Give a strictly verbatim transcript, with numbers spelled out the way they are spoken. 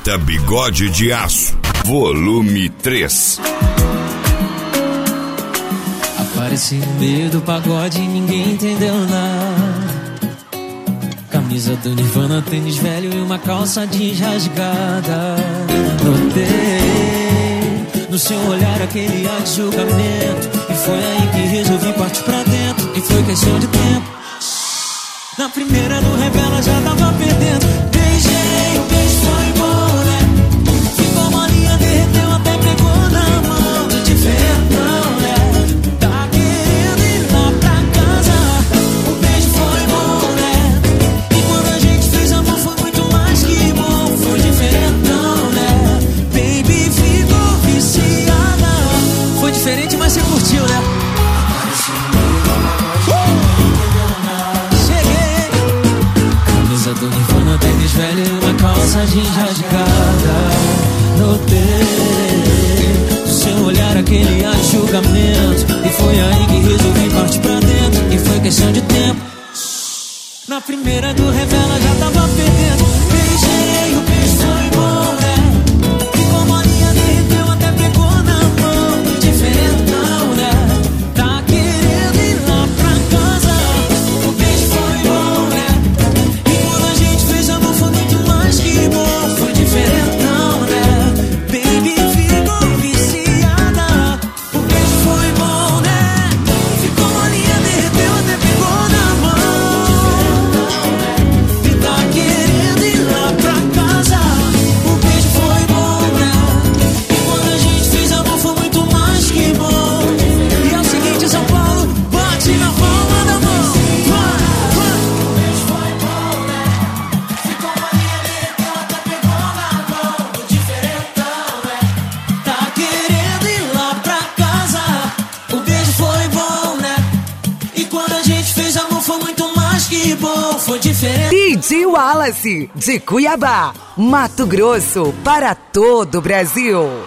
Fita Bigode de Aço, volume três. Apareci no meio do pagode e ninguém entendeu nada. Camisa do Nirvana, tênis velho e uma calça jeans rasgada. Notei no seu olhar aquele ar de julgamento, e foi aí que resolvi partir pra dentro. E foi questão de tempo. Na primeira do revela já tava perdendo. Beijei, o beijo foi bom, né? Ficou molinha, derreteu, até pegou na mão. De diferentão, né? Tá querendo ir lá pra casa. O beijo foi bom, né? E quando a gente fez amor foi muito mais que bom. Foi diferentão, né? Baby ficou viciada. Foi diferente, mas você curtiu, né? Do Nirvana, tênis velho e uma calça jeans rasgada. Notei do seu olhar aquele ar de julgamento, e foi aí que resolvi partir pra dentro. E foi questão de tempo. Na primeira do revela já tava perdendo. Beijei, o beijo foi bom, né? Ficou molinha, derreteu, até pegou na mão. Diferentão, né? Tá querendo ir lá pra casa. O beijo foi bom, né? Que bom, foi diferentão, né? Baby ficou viciada. O beijo foi bom, né? Ficou molinha, derreteu, até pegou na mão. E tá querendo ir lá pra casa. O beijo foi bom, né? E quando a gente fez amor foi muito mais que bom. E é o seguinte, São Paulo, bate na palma da mão. Vai, vai. O beijo foi bom, né? Ficou molinha, derreteu, até pegou na mão. O diferentão, né? Tá querendo ir lá pra casa. O beijo foi bom, né? E quando a gente fez amor foi muito mais que bom. Foi diferente. D J Wallace, de Cuiabá, Mato Grosso, para todo o Brasil.